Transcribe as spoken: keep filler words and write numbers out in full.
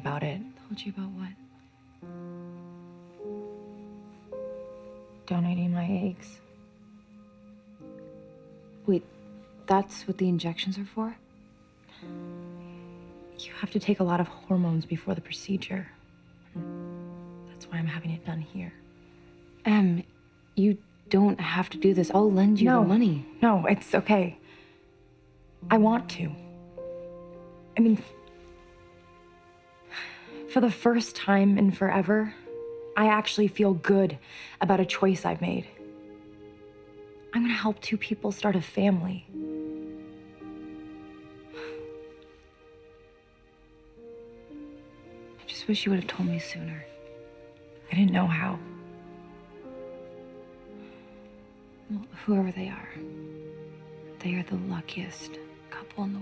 about it. Told you about what? Donating my eggs. Wait, that's what the injections are for? You have to take a lot of hormones before the procedure. That's why I'm having it done here. Em, you don't have to do this. I'll lend you no, the money. No, it's okay. I want to. I mean, for the first time in forever, I actually feel good about a choice I've made. I'm gonna help two people start a family. I just wish you would have told me sooner. I didn't know how. Well, whoever they are, they are the luckiest couple in the